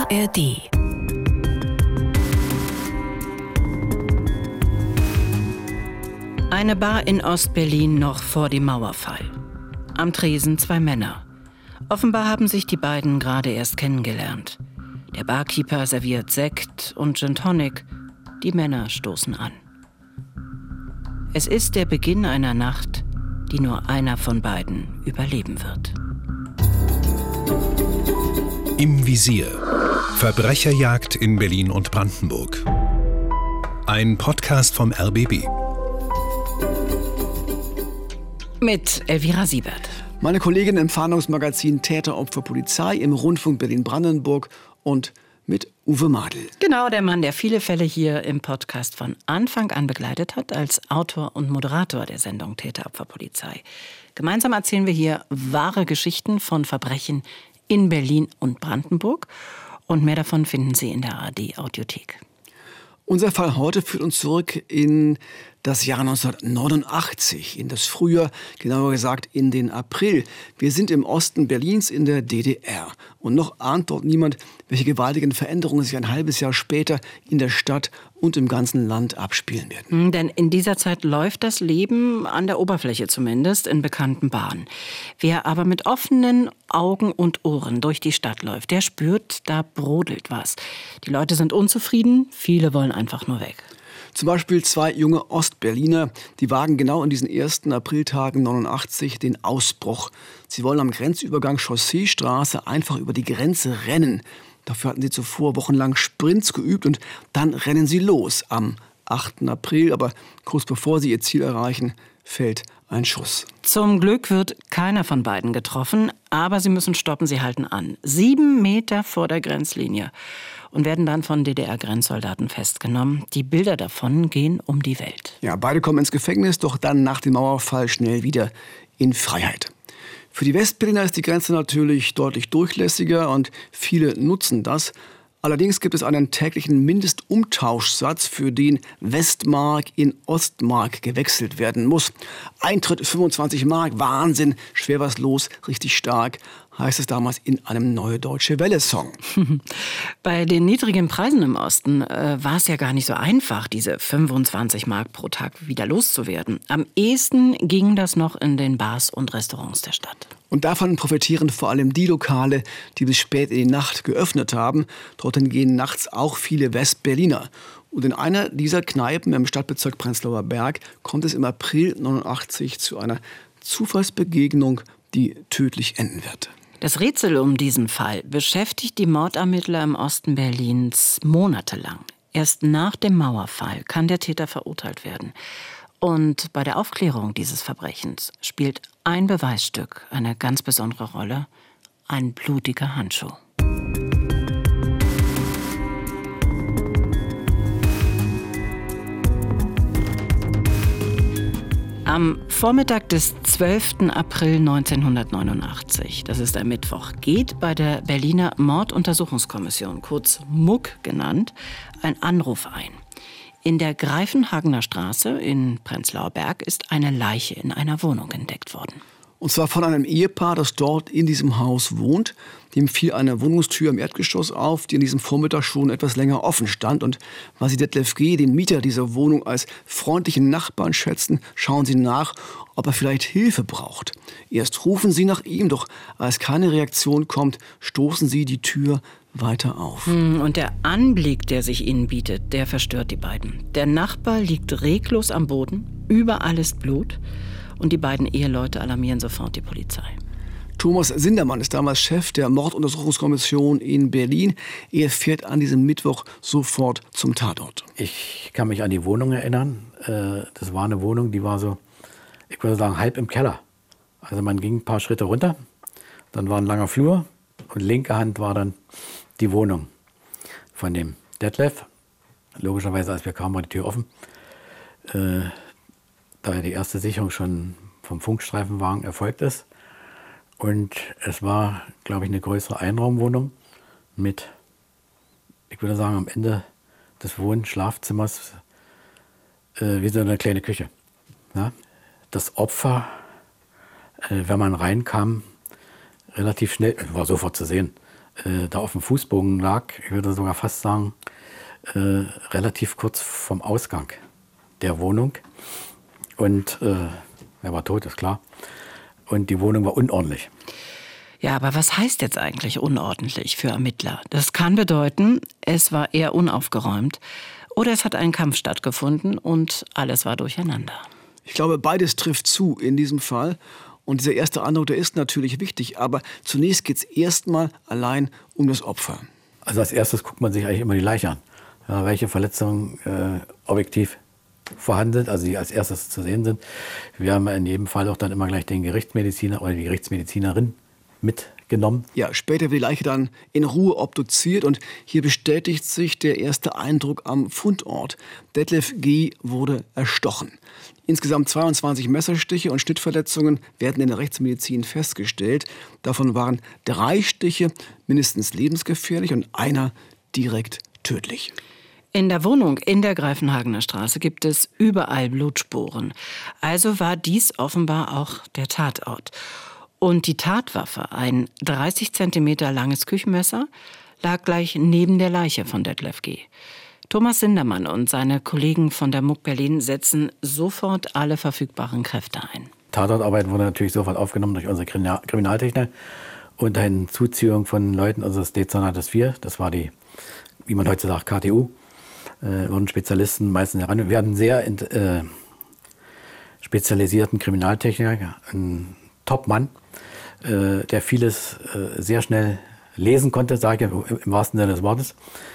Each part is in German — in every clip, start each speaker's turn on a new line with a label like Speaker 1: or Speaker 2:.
Speaker 1: ARD. Eine Bar in Ostberlin noch vor dem Mauerfall. Am Tresen 2 Männer. Offenbar haben sich die beiden gerade erst kennengelernt. Der Barkeeper serviert Sekt und Gin Tonic. Die Männer stoßen an. Es ist der Beginn einer Nacht, die nur einer von beiden überleben wird.
Speaker 2: Im Visier. Verbrecherjagd in Berlin und Brandenburg. Ein Podcast vom RBB.
Speaker 1: Mit Elvira Siebert.
Speaker 3: Meine Kollegin im Fahndungsmagazin Täter, Opfer, Polizei im Rundfunk Berlin-Brandenburg und mit Uwe Madel.
Speaker 1: Genau, der Mann, der viele Fälle hier im Podcast von Anfang an begleitet hat, als Autor und Moderator der Sendung Täter, Opfer, Polizei. Gemeinsam erzählen wir hier wahre Geschichten von Verbrechen in Berlin und Brandenburg. Und mehr davon finden Sie in der ARD-Audiothek.
Speaker 3: Unser Fall heute führt uns zurück in das Jahr 1989, in das Frühjahr, genauer gesagt in den April. Wir sind im Osten Berlins in der DDR. Und noch ahnt dort niemand, welche gewaltigen Veränderungen sich ein halbes Jahr später in der Stadt und im ganzen Land abspielen werden.
Speaker 1: Denn in dieser Zeit läuft das Leben, an der Oberfläche zumindest, in bekannten Bahnen. Wer aber mit offenen Augen und Ohren durch die Stadt läuft, der spürt, da brodelt was. Die Leute sind unzufrieden, viele wollen einfach nur weg.
Speaker 3: Zum Beispiel 2 junge Ostberliner, die wagen genau in diesen ersten Apriltagen 89 den Ausbruch. Sie wollen am Grenzübergang Chausseestraße einfach über die Grenze rennen. Dafür hatten sie zuvor wochenlang Sprints geübt und dann rennen sie los am 8. April. Aber kurz bevor sie ihr Ziel erreichen, fällt ein Schuss.
Speaker 1: Zum Glück wird keiner von beiden getroffen, aber sie müssen stoppen, sie halten an. 7 Meter vor der Grenzlinie und werden dann von DDR-Grenzsoldaten festgenommen. Die Bilder davon gehen um die Welt.
Speaker 3: Ja, beide kommen ins Gefängnis, doch dann nach dem Mauerfall schnell wieder in Freiheit. Für die Westberliner ist die Grenze natürlich deutlich durchlässiger und viele nutzen das. Allerdings gibt es einen täglichen Mindestumtauschsatz, für den Westmark in Ostmark gewechselt werden muss. Eintritt 25 Mark, Wahnsinn, schwer was los, richtig stark, heißt es damals in einem Neue Deutsche Welle-Song.
Speaker 1: Bei den niedrigen Preisen im Osten war es ja gar nicht so einfach, diese 25 Mark pro Tag wieder loszuwerden. Am ehesten ging das noch in den Bars und Restaurants der Stadt.
Speaker 3: Und davon profitieren vor allem die Lokale, die bis spät in die Nacht geöffnet haben. Dorthin gehen nachts auch viele Westberliner. Und in einer dieser Kneipen im Stadtbezirk Prenzlauer Berg kommt es im April 89 zu einer Zufallsbegegnung, die tödlich enden wird.
Speaker 1: Das Rätsel um diesen Fall beschäftigt die Mordermittler im Osten Berlins monatelang. Erst nach dem Mauerfall kann der Täter verurteilt werden. Und bei der Aufklärung dieses Verbrechens spielt ein Beweisstück eine ganz besondere Rolle: ein blutiger Handschuh. Am Vormittag des 12. April 1989, das ist ein Mittwoch, geht bei der Berliner Morduntersuchungskommission, kurz MUK genannt, ein Anruf ein. In der Greifenhagener Straße in Prenzlauer Berg ist eine Leiche in einer Wohnung entdeckt worden.
Speaker 3: Und zwar von einem Ehepaar, das dort in diesem Haus wohnt. Dem fiel eine Wohnungstür im Erdgeschoss auf, die an diesem Vormittag schon etwas länger offen stand. Und weil Sie Detlef G., den Mieter dieser Wohnung, als freundlichen Nachbarn schätzen, schauen Sie nach, ob er vielleicht Hilfe braucht. Erst rufen Sie nach ihm, doch als keine Reaktion kommt, stoßen Sie die Tür weiter auf.
Speaker 1: Und der Anblick, der sich ihnen bietet, der verstört die beiden. Der Nachbar liegt reglos am Boden, überall ist Blut. Und die beiden Eheleute alarmieren sofort die Polizei.
Speaker 3: Thomas Sindermann ist damals Chef der Morduntersuchungskommission in Berlin. Er fährt an diesem Mittwoch sofort zum Tatort.
Speaker 4: Ich kann mich an die Wohnung erinnern. Das war eine Wohnung, die war so, ich würde sagen, halb im Keller. Also man ging ein paar Schritte runter, dann war ein langer Flur und linke Hand war dann die Wohnung von dem Detlef. Logischerweise, als wir kamen, war die Tür offen. Da die erste Sicherung schon vom Funkstreifenwagen erfolgt ist. Und es war, glaube ich, eine größere Einraumwohnung mit, ich würde sagen, am Ende des Schlafzimmers wie so eine kleine Küche. Ja? Das Opfer, wenn man reinkam, relativ schnell, war sofort zu sehen, da auf dem Fußboden lag, ich würde sogar fast sagen, relativ kurz vom Ausgang der Wohnung. Und er war tot, ist klar. Und die Wohnung war unordentlich.
Speaker 1: Ja, aber was heißt jetzt eigentlich unordentlich für Ermittler? Das kann bedeuten, es war eher unaufgeräumt oder es hat ein Kampf stattgefunden und alles war durcheinander.
Speaker 3: Ich glaube, beides trifft zu in diesem Fall. Und dieser erste Eindruck, der ist natürlich wichtig. Aber zunächst geht es erstmal allein um das Opfer.
Speaker 4: Also als erstes guckt man sich eigentlich immer die Leiche an. Ja, welche Verletzungen objektiv vorhanden sind, also die als erstes zu sehen sind. Wir haben in jedem Fall auch dann immer gleich den Gerichtsmediziner oder die Gerichtsmedizinerin mitgenommen.
Speaker 3: Ja, später wird die Leiche dann in Ruhe obduziert und hier bestätigt sich der erste Eindruck am Fundort. Detlef G. wurde erstochen. Insgesamt 22 Messerstiche und Schnittverletzungen werden in der Rechtsmedizin festgestellt. Davon waren 3 Stiche mindestens lebensgefährlich und einer direkt tödlich.
Speaker 1: In der Wohnung in der Greifenhagener Straße gibt es überall Blutspuren. Also war dies offenbar auch der Tatort. Und die Tatwaffe, ein 30 Zentimeter langes Küchenmesser, lag gleich neben der Leiche von Detlef G. Thomas Sindermann und seine Kollegen von der MUG Berlin setzen sofort alle verfügbaren Kräfte ein.
Speaker 4: Tatortarbeit wurde natürlich sofort aufgenommen durch unsere Kriminaltechnik unter Hinzuziehung von Leuten unseres Dezernates 4. Das war die, wie man heute sagt, KTU. Wurden Spezialisten meistens heran. Wir hatten einen sehr spezialisierten Kriminaltechniker, einen Top-Mann, der vieles sehr schnell lesen konnte, sage ich im wahrsten Sinne des Wortes.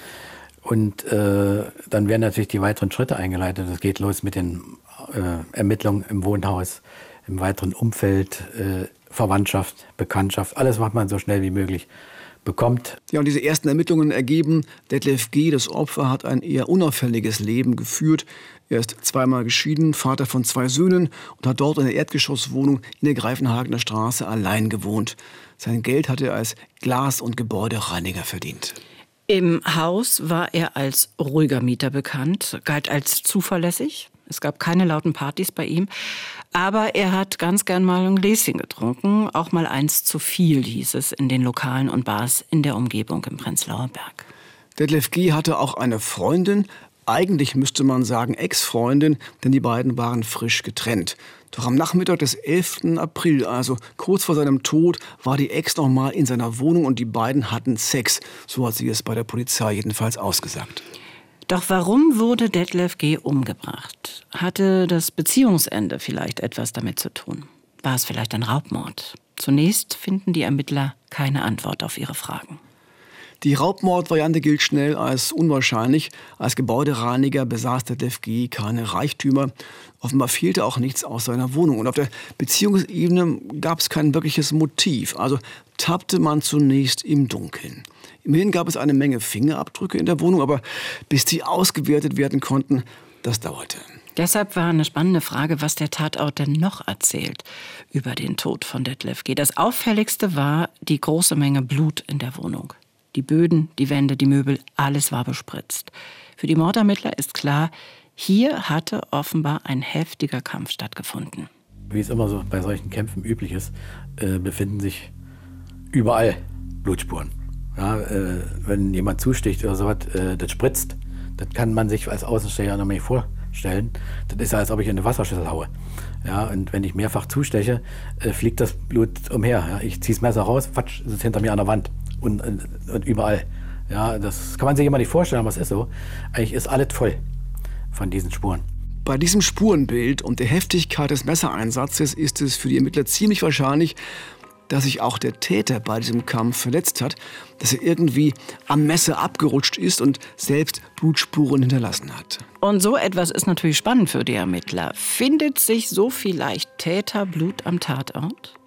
Speaker 4: Und dann werden natürlich die weiteren Schritte eingeleitet. Es geht los mit den Ermittlungen im Wohnhaus, im weiteren Umfeld, Verwandtschaft, Bekanntschaft, alles, was man so schnell wie möglich bekommt.
Speaker 3: Ja, und diese ersten Ermittlungen ergeben, Detlef G., das Opfer, hat ein eher unauffälliges Leben geführt. Er ist zweimal geschieden, Vater von 2 Söhnen und hat dort in der Erdgeschosswohnung in der Greifenhagener Straße allein gewohnt. Sein Geld hatte er als Glas- und Gebäudereiniger verdient.
Speaker 1: Im Haus war er als ruhiger Mieter bekannt, galt als zuverlässig. Es gab keine lauten Partys bei ihm. Aber er hat ganz gern mal ein Gläschen getrunken. Auch mal eins zu viel, hieß es in den Lokalen und Bars in der Umgebung im Prenzlauer Berg.
Speaker 3: Detlef G. hatte auch eine Freundin. Eigentlich müsste man sagen Ex-Freundin, denn die beiden waren frisch getrennt. Doch am Nachmittag des 11. April, also kurz vor seinem Tod, war die Ex noch mal in seiner Wohnung und die beiden hatten Sex. So hat sie es bei der Polizei jedenfalls ausgesagt.
Speaker 1: Doch warum wurde Detlef G. umgebracht? Hatte das Beziehungsende vielleicht etwas damit zu tun? War es vielleicht ein Raubmord? Zunächst finden die Ermittler keine Antwort auf ihre Fragen.
Speaker 3: Die Raubmordvariante gilt schnell als unwahrscheinlich. Als Gebäudereiniger besaß Detlef G. keine Reichtümer. Offenbar fehlte auch nichts aus seiner Wohnung. Und auf der Beziehungsebene gab es kein wirkliches Motiv. Also tappte man zunächst im Dunkeln. Immerhin gab es eine Menge Fingerabdrücke in der Wohnung, aber bis die ausgewertet werden konnten, das dauerte.
Speaker 1: Deshalb war eine spannende Frage, was der Tatort denn noch erzählt über den Tod von Detlef G. Das Auffälligste war die große Menge Blut in der Wohnung. Die Böden, die Wände, die Möbel, alles war bespritzt. Für die Mordermittler ist klar, hier hatte offenbar ein heftiger Kampf stattgefunden.
Speaker 4: Wie es immer so bei solchen Kämpfen üblich ist, befinden sich überall Blutspuren. Ja, wenn jemand zusticht oder sowas, das spritzt, das kann man sich als Außensteher noch nicht vorstellen. Das ist ja, als ob ich in eine Wasserschüssel haue. Ja, und wenn ich mehrfach zusteche, fliegt das Blut umher. Ja, ich ziehe das Messer raus, fatsch, ist es hinter mir an der Wand und überall. Ja, das kann man sich immer nicht vorstellen, aber es ist so. Eigentlich ist alles voll von diesen Spuren.
Speaker 3: Bei diesem Spurenbild und der Heftigkeit des Messereinsatzes ist es für die Ermittler ziemlich wahrscheinlich, dass sich auch der Täter bei diesem Kampf verletzt hat, dass er irgendwie am Messer abgerutscht ist und selbst Blutspuren hinterlassen hat.
Speaker 1: Und so etwas ist natürlich spannend für die Ermittler. Findet sich so vielleicht Täterblut am Tatort?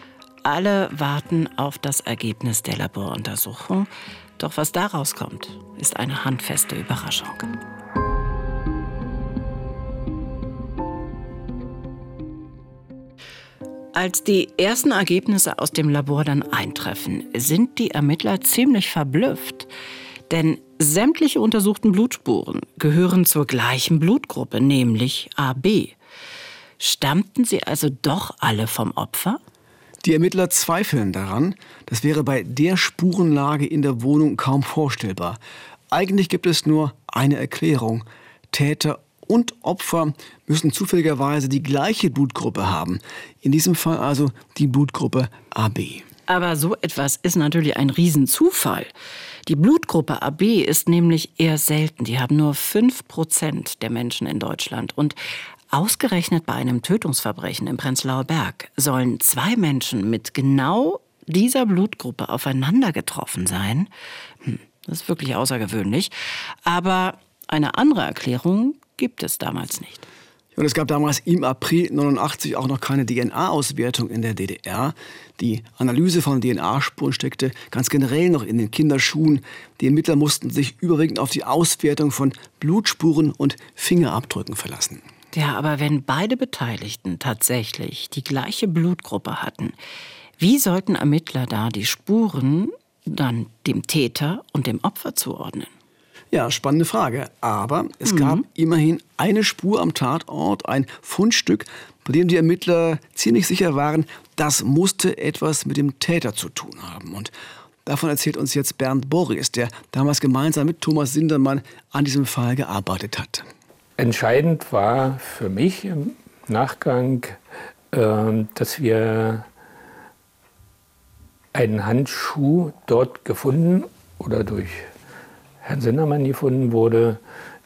Speaker 1: Alle warten auf das Ergebnis der Laboruntersuchung. Doch was da rauskommt, ist eine handfeste Überraschung. Als die ersten Ergebnisse aus dem Labor dann eintreffen, sind die Ermittler ziemlich verblüfft. Denn sämtliche untersuchten Blutspuren gehören zur gleichen Blutgruppe, nämlich AB. Stammten sie also doch alle vom Opfer?
Speaker 3: Die Ermittler zweifeln daran. Das wäre bei der Spurenlage in der Wohnung kaum vorstellbar. Eigentlich gibt es nur eine Erklärung. Täter und Opfer müssen zufälligerweise die gleiche Blutgruppe haben. In diesem Fall also die Blutgruppe AB.
Speaker 1: Aber so etwas ist natürlich ein Riesenzufall. Die Blutgruppe AB ist nämlich eher selten. Die haben nur 5% der Menschen in Deutschland. Und ausgerechnet bei einem Tötungsverbrechen im Prenzlauer Berg sollen 2 Menschen mit genau dieser Blutgruppe aufeinander getroffen sein. Das ist wirklich außergewöhnlich. Aber eine andere Erklärung gibt es damals nicht.
Speaker 3: Und es gab damals im April 1989 auch noch keine DNA-Auswertung in der DDR. Die Analyse von DNA-Spuren steckte ganz generell noch in den Kinderschuhen. Die Ermittler mussten sich überwiegend auf die Auswertung von Blutspuren und Fingerabdrücken verlassen.
Speaker 1: Ja, aber wenn beide Beteiligten tatsächlich die gleiche Blutgruppe hatten, wie sollten Ermittler da die Spuren dann dem Täter und dem Opfer zuordnen?
Speaker 3: Ja, spannende Frage. Aber es gab immerhin eine Spur am Tatort, ein Fundstück, bei dem die Ermittler ziemlich sicher waren, das musste etwas mit dem Täter zu tun haben. Und davon erzählt uns jetzt Bernd Boris, der damals gemeinsam mit Thomas Sindermann an diesem Fall gearbeitet hat.
Speaker 5: Entscheidend war für mich im Nachgang, dass wir einen Handschuh dort gefunden oder durch Herrn Sindermann gefunden wurde,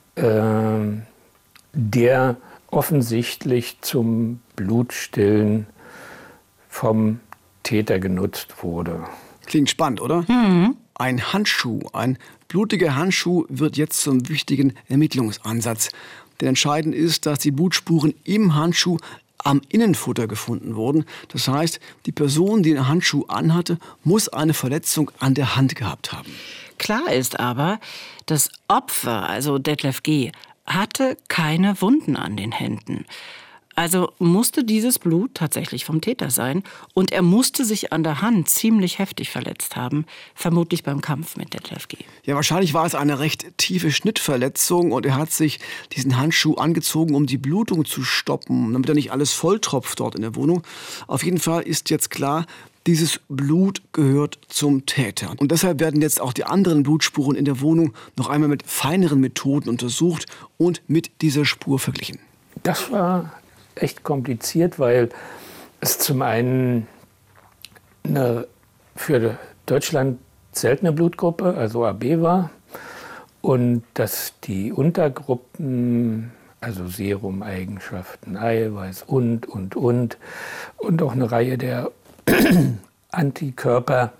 Speaker 5: der offensichtlich zum Blutstillen vom Täter genutzt wurde.
Speaker 3: Klingt spannend, oder? Ein Handschuh, ein blutiger Handschuh wird jetzt zum wichtigen Ermittlungsansatz. Denn entscheidend ist, dass die Blutspuren im Handschuh am Innenfutter gefunden wurden. Das heißt, die Person, die den Handschuh anhatte, muss eine Verletzung an der Hand gehabt haben.
Speaker 1: Klar ist aber, das Opfer, also Detlef G., hatte keine Wunden an den Händen. Also musste dieses Blut tatsächlich vom Täter sein und er musste sich an der Hand ziemlich heftig verletzt haben, vermutlich beim Kampf mit Detlef G.
Speaker 3: Ja, wahrscheinlich war es eine recht tiefe Schnittverletzung und er hat sich diesen Handschuh angezogen, um die Blutung zu stoppen, damit er nicht alles volltropft dort in der Wohnung. Auf jeden Fall ist jetzt klar, dieses Blut gehört zum Täter. Und deshalb werden jetzt auch die anderen Blutspuren in der Wohnung noch einmal mit feineren Methoden untersucht und mit dieser Spur verglichen.
Speaker 5: Das war echt kompliziert, weil es zum einen eine für Deutschland seltene Blutgruppe, also AB war, und dass die Untergruppen, also Serumeigenschaften, Eiweiß und auch eine Reihe der Antikörper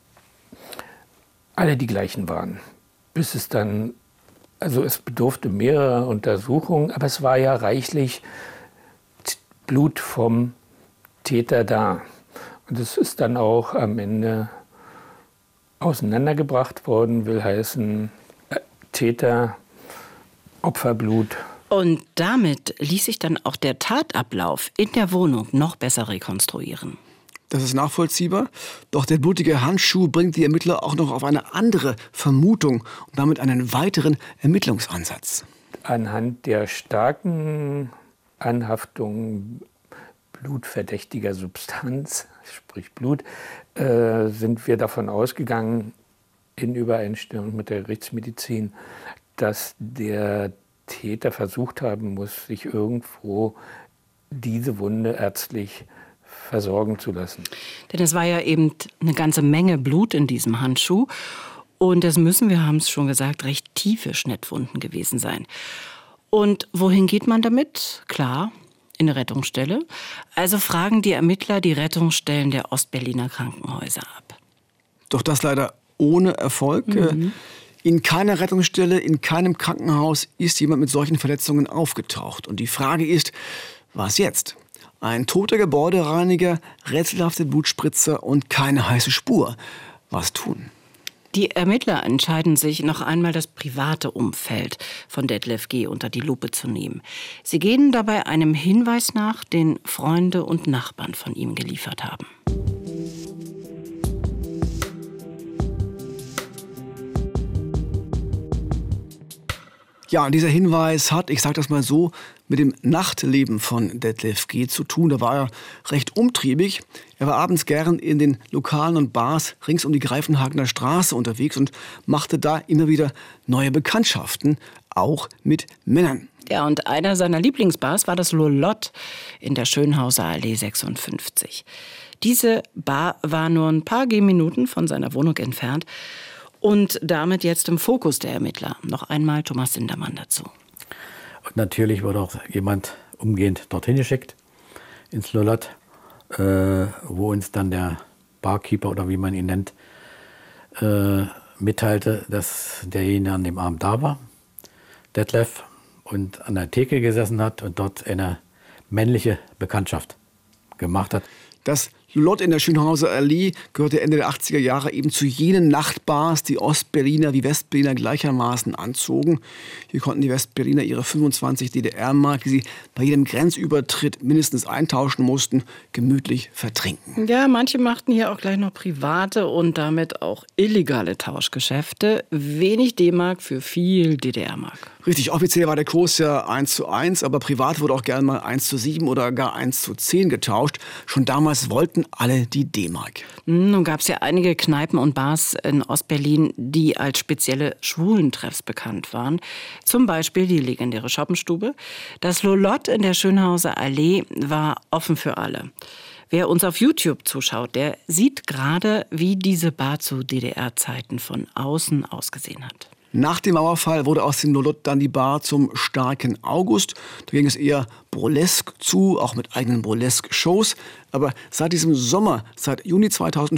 Speaker 5: alle die gleichen waren. Bis es dann, also es bedurfte mehrerer Untersuchungen, aber es war ja reichlich Blut vom Täter da. Und es ist dann auch am Ende auseinandergebracht worden, will heißen Täter, Opferblut.
Speaker 1: Und damit ließ sich dann auch der Tatablauf in der Wohnung noch besser rekonstruieren.
Speaker 3: Das ist nachvollziehbar. Doch der blutige Handschuh bringt die Ermittler auch noch auf eine andere Vermutung und damit einen weiteren Ermittlungsansatz.
Speaker 5: Anhand der starken Anhaftung blutverdächtiger Substanz, sprich Blut, sind wir davon ausgegangen, in Übereinstimmung mit der Rechtsmedizin, dass der Täter versucht haben muss, sich irgendwo diese Wunde ärztlich versorgen zu lassen.
Speaker 1: Denn es war ja eben eine ganze Menge Blut in diesem Handschuh. Und das müssen, wir haben es schon gesagt, recht tiefe Schnittwunden gewesen sein. Und wohin geht man damit? Klar, in eine Rettungsstelle. Also fragen die Ermittler die Rettungsstellen der Ostberliner Krankenhäuser ab.
Speaker 3: Doch das leider ohne Erfolg. In keiner Rettungsstelle, in keinem Krankenhaus ist jemand mit solchen Verletzungen aufgetaucht. Und die Frage ist, was jetzt? Ein toter Gebäudereiniger, rätselhafte Blutspritzer und keine heiße Spur. Was tun?
Speaker 1: Die Ermittler entscheiden sich, noch einmal das private Umfeld von Detlef G. unter die Lupe zu nehmen. Sie gehen dabei einem Hinweis nach, den Freunde und Nachbarn von ihm geliefert haben.
Speaker 3: Ja, und dieser Hinweis hat, ich sage das mal so, mit dem Nachtleben von Detlef G. zu tun. Da war er recht umtriebig. Er war abends gern in den Lokalen und Bars rings um die Greifenhagener Straße unterwegs und machte da immer wieder neue Bekanntschaften, auch mit Männern.
Speaker 1: Ja, und einer seiner Lieblingsbars war das Lolotte in der Schönhauser Allee 56. Diese Bar war nur ein paar Gehminuten von seiner Wohnung entfernt und damit jetzt im Fokus der Ermittler. Noch einmal Thomas Sindermann dazu.
Speaker 4: Und natürlich wurde auch jemand umgehend dorthin geschickt, ins Lolotte, wo uns dann der Barkeeper oder wie man ihn nennt, mitteilte, dass derjenige an dem Abend da war, Detlef, und an der Theke gesessen hat und dort eine männliche Bekanntschaft gemacht hat.
Speaker 3: Das Lolotte in der Schönhauser Allee gehörte Ende der 80er Jahre eben zu jenen Nachtbars, die Ostberliner wie Westberliner gleichermaßen anzogen. Hier konnten die Westberliner ihre 25 DDR-Mark, die sie bei jedem Grenzübertritt mindestens eintauschen mussten, gemütlich vertrinken.
Speaker 1: Ja, manche machten hier auch gleich noch private und damit auch illegale Tauschgeschäfte. Wenig D-Mark für viel DDR-Mark.
Speaker 3: Richtig, offiziell war der Kurs ja 1:1, aber privat wurde auch gerne mal 1:7 oder gar 1:10 getauscht. Schon damals wollten alle die D-Mark.
Speaker 1: Nun gab es ja einige Kneipen und Bars in Ostberlin, die als spezielle Schwulentreffs bekannt waren. Zum Beispiel die legendäre Schoppenstube. Das Lolotte in der Schönhauser Allee war offen für alle. Wer uns auf YouTube zuschaut, der sieht gerade, wie diese Bar zu DDR-Zeiten von außen ausgesehen hat.
Speaker 3: Nach dem Mauerfall wurde aus dem Lolotte dann die Bar zum Starken August. Da ging es eher burlesk zu, auch mit eigenen Burlesk-Shows. Aber seit diesem Sommer, seit Juni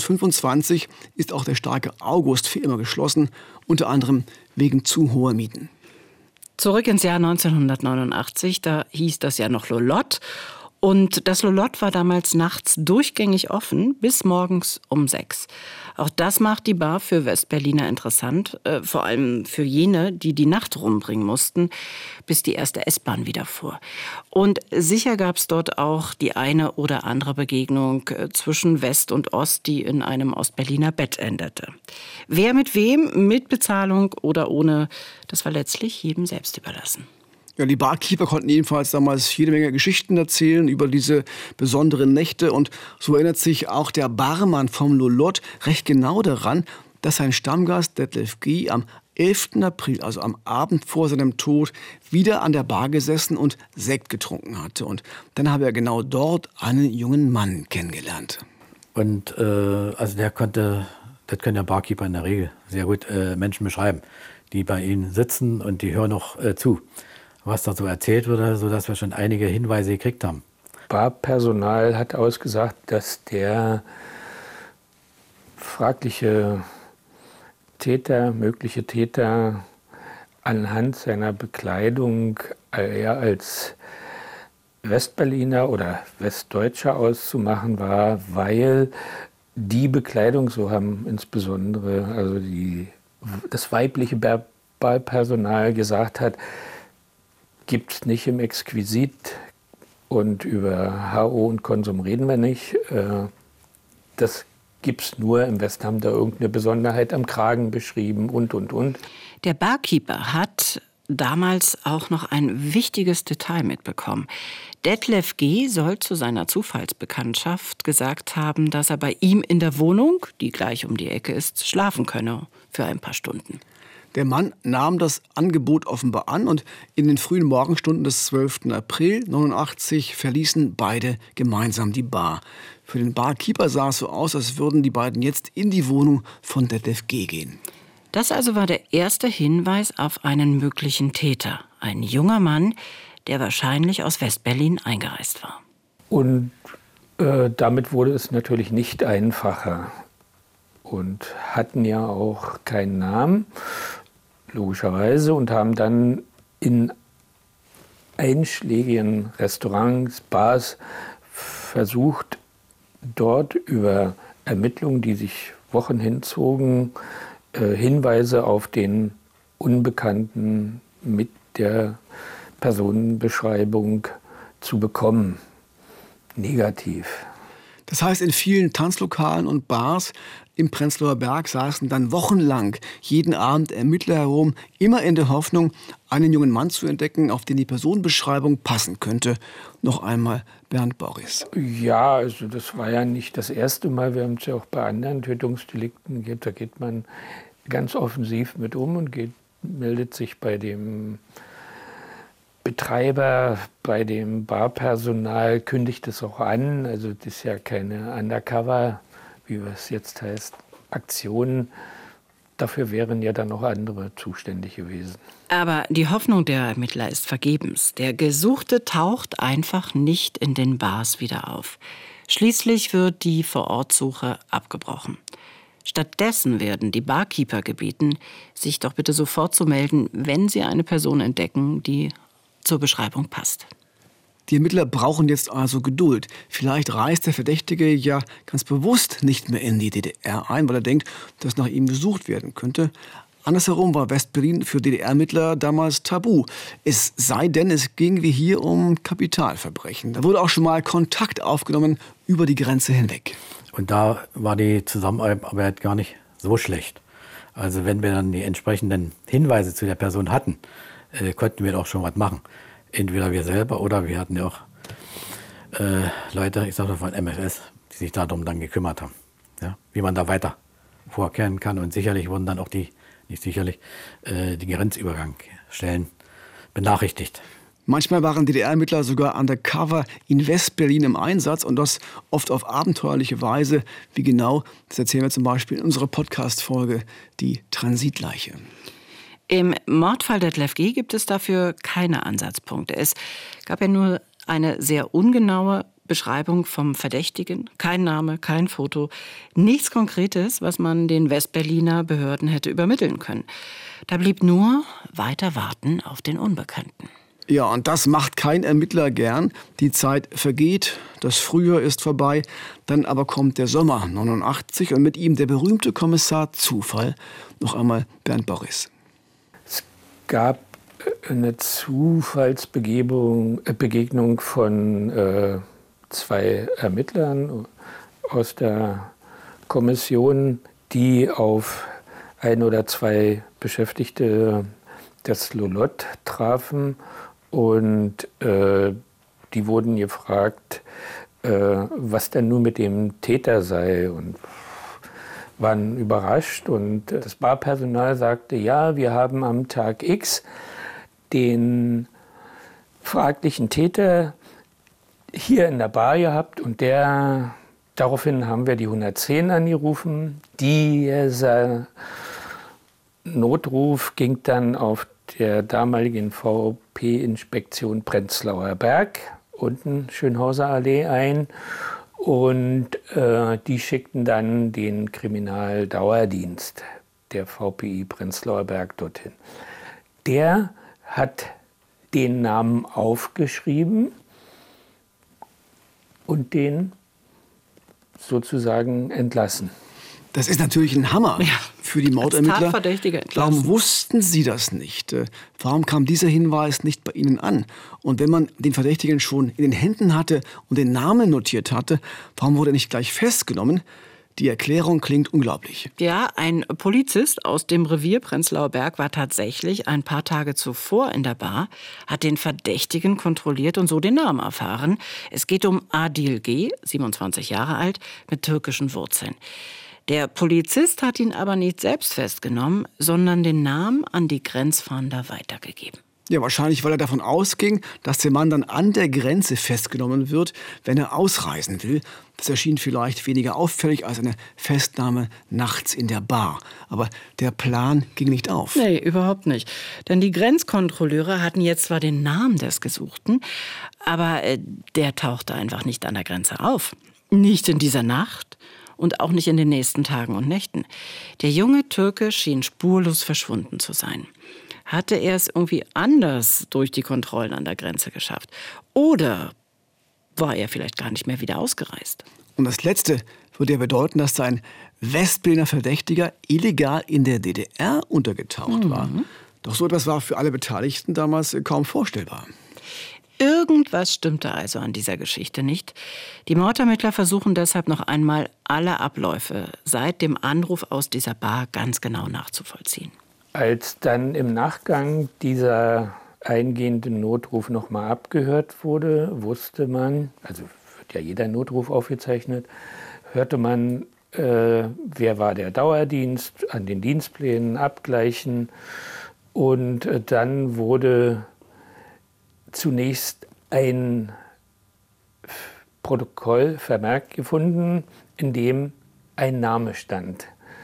Speaker 3: 2025, ist auch der Starke August für immer geschlossen, unter anderem wegen zu hoher Mieten.
Speaker 1: Zurück ins Jahr 1989, da hieß das ja noch Lolotte. Und das Lolotte war damals nachts durchgängig offen, bis morgens um 6. Auch das macht die Bar für Westberliner interessant, vor allem für jene, die die Nacht rumbringen mussten, bis die erste S-Bahn wieder fuhr. Und sicher gab es dort auch die eine oder andere Begegnung zwischen West und Ost, die in einem Ostberliner Bett endete. Wer mit wem, mit Bezahlung oder ohne, das war letztlich jedem selbst überlassen.
Speaker 3: Ja, die Barkeeper konnten jedenfalls damals jede Menge Geschichten erzählen über diese besonderen Nächte. Und so erinnert sich auch der Barmann vom Lolotte recht genau daran, dass sein Stammgast Detlef G. am 11. April, also am Abend vor seinem Tod, wieder an der Bar gesessen und Sekt getrunken hatte. Und dann habe er genau dort einen jungen Mann kennengelernt.
Speaker 4: Und also das können der Barkeeper in der Regel sehr gut Menschen beschreiben, die bei ihnen sitzen und die hören noch zu, was da so erzählt wurde, sodass wir schon einige Hinweise gekriegt haben.
Speaker 5: Barpersonal hat ausgesagt, dass der fragliche mögliche Täter anhand seiner Bekleidung eher als Westberliner oder Westdeutscher auszumachen war, weil die Bekleidung, so haben insbesondere also das weibliche Barpersonal gesagt hat, gibt es nicht im Exquisit und über HO und Konsum reden wir nicht. Das gibt es nur, im Westen haben da irgendeine Besonderheit am Kragen beschrieben und.
Speaker 1: Der Barkeeper hat damals auch noch ein wichtiges Detail mitbekommen. Detlef G. soll zu seiner Zufallsbekanntschaft gesagt haben, dass er bei ihm in der Wohnung, die gleich um die Ecke ist, schlafen könne für ein paar Stunden.
Speaker 3: Der Mann nahm das Angebot offenbar an und in den frühen Morgenstunden des 12. April 1989 verließen beide gemeinsam die Bar. Für den Barkeeper sah es so aus, als würden die beiden jetzt in die Wohnung von Detlef G. gehen.
Speaker 1: Das also war der erste Hinweis auf einen möglichen Täter. Ein junger Mann, der wahrscheinlich aus Westberlin eingereist war.
Speaker 5: Und damit wurde es natürlich nicht einfacher. Und hatten ja auch keinen Namen, logischerweise, und haben dann in einschlägigen Restaurants, Bars versucht, dort über Ermittlungen, die sich Wochen hinzogen, Hinweise auf den Unbekannten mit der Personenbeschreibung zu bekommen. Negativ.
Speaker 3: Das heißt, in vielen Tanzlokalen und Bars im Prenzlauer Berg saßen dann wochenlang jeden Abend Ermittler herum, immer in der Hoffnung, einen jungen Mann zu entdecken, auf den die Personenbeschreibung passen könnte. Noch einmal Bernd Borries.
Speaker 5: Ja, also das war ja nicht das erste Mal. Wir haben es ja auch bei anderen Tötungsdelikten gegeben. Da geht man ganz offensiv mit um und meldet sich bei dem Betreiber, bei dem Barpersonal, kündigt es auch an. Also das ist ja keine Undercover, wie es jetzt heißt, Aktionen. Dafür wären ja dann noch andere zuständig gewesen.
Speaker 1: Aber die Hoffnung der Ermittler ist vergebens. Der Gesuchte taucht einfach nicht in den Bars wieder auf. Schließlich wird die Vorortsuche abgebrochen. Stattdessen werden die Barkeeper gebeten, sich doch bitte sofort zu melden, wenn sie eine Person entdecken, die zur Beschreibung passt.
Speaker 3: Die Ermittler brauchen jetzt also Geduld. Vielleicht reist der Verdächtige ja ganz bewusst nicht mehr in die DDR ein, weil er denkt, dass nach ihm gesucht werden könnte. Andersherum war West-Berlin für DDR-Ermittler damals tabu. Es sei denn, es ging wie hier um Kapitalverbrechen. Da wurde auch schon mal Kontakt aufgenommen über die Grenze hinweg.
Speaker 4: Und da war die Zusammenarbeit gar nicht so schlecht. Also wenn wir dann die entsprechenden Hinweise zu der Person hatten, konnten wir doch schon was machen. Entweder wir selber oder wir hatten ja auch Leute, ich sage von MFS, die sich darum dann gekümmert haben. Ja, wie man da weiter vorkehren kann. Und sicherlich wurden dann auch die Grenzübergangsstellen benachrichtigt.
Speaker 3: Manchmal waren DDR-Ermittler sogar undercover in West-Berlin im Einsatz und das oft auf abenteuerliche Weise. Wie genau, das erzählen wir zum Beispiel in unserer Podcast-Folge Die Transitleiche.
Speaker 1: Im Mordfall Detlev G. gibt es dafür keine Ansatzpunkte. Es gab ja nur eine sehr ungenaue Beschreibung vom Verdächtigen. Kein Name, kein Foto, nichts Konkretes, was man den Westberliner Behörden hätte übermitteln können. Da blieb nur weiter warten auf den Unbekannten.
Speaker 3: Ja, und das macht kein Ermittler gern. Die Zeit vergeht, das Frühjahr ist vorbei, dann aber kommt der Sommer 89 und mit ihm der berühmte Kommissar Zufall. Noch einmal Bernd Borries.
Speaker 5: Es gab eine Zufallsbegegnung von zwei Ermittlern aus der Kommission, die auf ein oder zwei Beschäftigte des Lolot trafen. Und die wurden gefragt, was denn nun mit dem Täter sei, und waren überrascht. Und das Barpersonal sagte, ja, wir haben am Tag X den fraglichen Täter hier in der Bar gehabt und daraufhin haben wir die 110 angerufen. Dieser Notruf ging dann auf der damaligen VP-Inspektion Prenzlauer Berg, unten Schönhauser Allee, ein. Und die schickten dann den Kriminaldauerdienst der VPI Prenzlauer Berg dorthin. Der hat den Namen aufgeschrieben und den sozusagen entlassen.
Speaker 3: Das ist natürlich ein Hammer für die Mordermittler.
Speaker 1: Als Tatverdächtiger entlassen.
Speaker 3: Warum wussten Sie das nicht? Warum kam dieser Hinweis nicht bei Ihnen an? Und wenn man den Verdächtigen schon in den Händen hatte und den Namen notiert hatte, warum wurde er nicht gleich festgenommen? Die Erklärung klingt unglaublich.
Speaker 1: Ja, ein Polizist aus dem Revier Prenzlauer Berg war tatsächlich ein paar Tage zuvor in der Bar, hat den Verdächtigen kontrolliert und so den Namen erfahren. Es geht um Adil G., 27 Jahre alt, mit türkischen Wurzeln. Der Polizist hat ihn aber nicht selbst festgenommen, sondern den Namen an die Grenzfahnder weitergegeben.
Speaker 3: Ja, wahrscheinlich, weil er davon ausging, dass der Mann dann an der Grenze festgenommen wird, wenn er ausreisen will. Das erschien vielleicht weniger auffällig als eine Festnahme nachts in der Bar. Aber der Plan ging nicht auf.
Speaker 1: Nee, überhaupt nicht. Denn die Grenzkontrolleure hatten jetzt zwar den Namen des Gesuchten, aber der tauchte einfach nicht an der Grenze auf. Nicht in dieser Nacht und auch nicht in den nächsten Tagen und Nächten. Der junge Türke schien spurlos verschwunden zu sein. Hatte er es irgendwie anders durch die Kontrollen an der Grenze geschafft? Oder war er vielleicht gar nicht mehr wieder ausgereist?
Speaker 3: Und das Letzte würde ja bedeuten, dass sein Westberliner Verdächtiger illegal in der DDR untergetaucht war. Doch so etwas war für alle Beteiligten damals kaum vorstellbar.
Speaker 1: Irgendwas stimmte also an dieser Geschichte nicht. Die Mordermittler versuchen deshalb noch einmal, alle Abläufe seit dem Anruf aus dieser Bar ganz genau nachzuvollziehen.
Speaker 5: Als dann im Nachgang dieser eingehende Notruf nochmal abgehört wurde, wusste man, also wird ja jeder Notruf aufgezeichnet, hörte man, wer war der Dauerdienst, an den Dienstplänen abgleichen. Und dann wurde zunächst ein Protokollvermerk gefunden, in dem ein Name stand.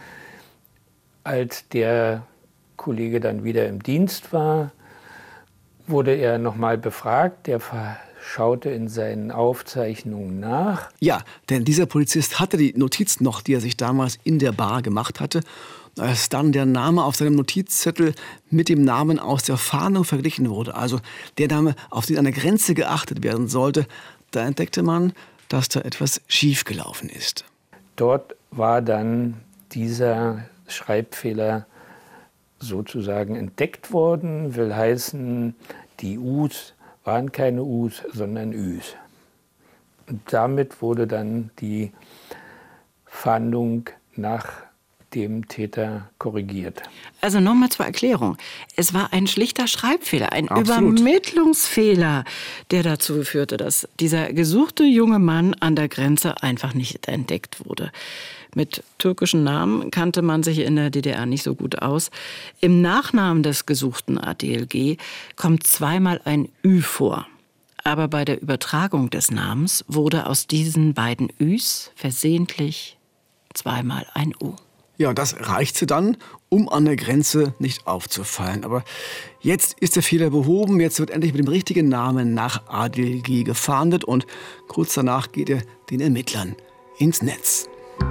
Speaker 5: Als der Kollege dann wieder im Dienst war, wurde er nochmal befragt. Der schaute in seinen Aufzeichnungen nach.
Speaker 3: Ja, denn dieser Polizist hatte die Notiz noch, die er sich damals in der Bar gemacht hatte. Als dann der Name auf seinem Notizzettel mit dem Namen aus der Fahndung verglichen wurde, also der Name, auf den an der Grenze geachtet werden sollte, da entdeckte man, dass da etwas schiefgelaufen ist.
Speaker 5: Dort war dann dieser Schreibfehler sozusagen entdeckt worden, will heißen, die U's waren keine U's, sondern Ü's. Und damit wurde dann die Fahndung nach dem Täter korrigiert.
Speaker 1: Also nochmal zur Erklärung. Es war ein schlichter Schreibfehler, ein
Speaker 3: Absolut.
Speaker 1: Übermittlungsfehler, der dazu führte, dass dieser gesuchte junge Mann an der Grenze einfach nicht entdeckt wurde. Mit türkischen Namen kannte man sich in der DDR nicht so gut aus. Im Nachnamen des gesuchten ADLG kommt zweimal ein Ü vor. Aber bei der Übertragung des Namens wurde aus diesen beiden Üs versehentlich zweimal ein U.
Speaker 3: Ja, das reichte dann, um an der Grenze nicht aufzufallen. Aber jetzt ist der Fehler behoben. Jetzt wird endlich mit dem richtigen Namen nach ADLG gefahndet. Und kurz danach geht er den Ermittlern ins Netz.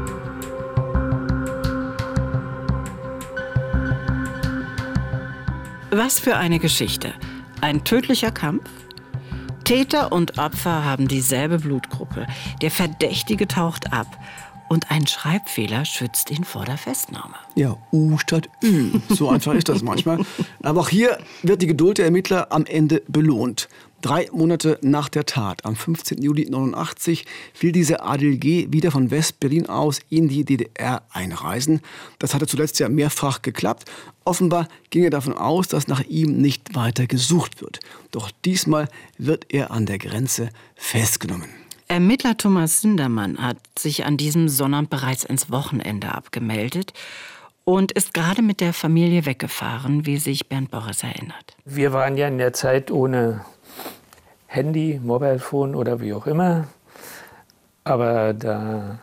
Speaker 1: Was für eine Geschichte. Ein tödlicher Kampf? Täter und Opfer haben dieselbe Blutgruppe. Der Verdächtige taucht ab. Und ein Schreibfehler schützt ihn vor der Festnahme.
Speaker 3: Ja, U statt Ü. So einfach ist das manchmal. Aber auch hier wird die Geduld der Ermittler am Ende belohnt. 3 Monate nach der Tat, am 15. Juli 1989, will dieser ADLG wieder von West-Berlin aus in die DDR einreisen. Das hatte zuletzt ja mehrfach geklappt. Offenbar ging er davon aus, dass nach ihm nicht weiter gesucht wird. Doch diesmal wird er an der Grenze festgenommen.
Speaker 1: Ermittler Thomas Sindermann hat sich an diesem Sonnabend bereits ins Wochenende abgemeldet und ist gerade mit der Familie weggefahren, wie sich Bernd Boris erinnert.
Speaker 5: Wir waren ja in der Zeit ohne Handy, Mobilephone oder wie auch immer. Aber da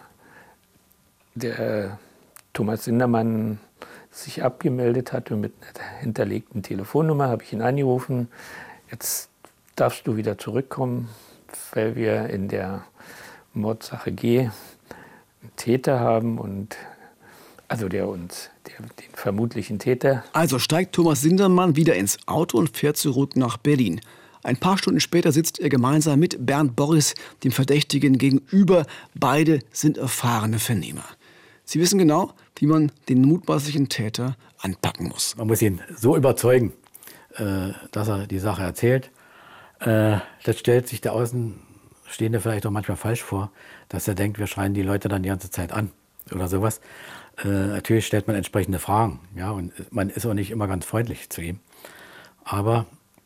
Speaker 5: der Thomas Sindermann sich abgemeldet hatte mit einer hinterlegten Telefonnummer, habe ich ihn angerufen. Jetzt darfst du wieder zurückkommen, weil wir in der Mordsache G einen Täter haben und also den vermutlichen Täter.
Speaker 3: Also steigt Thomas Sindermann wieder ins Auto und fährt zurück nach Berlin. Ein paar Stunden später sitzt er gemeinsam mit Bernd Boris, dem Verdächtigen, gegenüber. Beide sind erfahrene Vernehmer. Sie wissen genau, wie man den mutmaßlichen Täter anpacken muss.
Speaker 4: Man muss ihn so überzeugen, dass er die Sache erzählt. Das stellt sich der Außenstehende vielleicht auch manchmal falsch vor, dass er denkt, wir schreien die Leute dann die ganze Zeit an oder sowas. Natürlich stellt man entsprechende Fragen, ja, und man ist auch nicht immer ganz freundlich zu ihm. Aber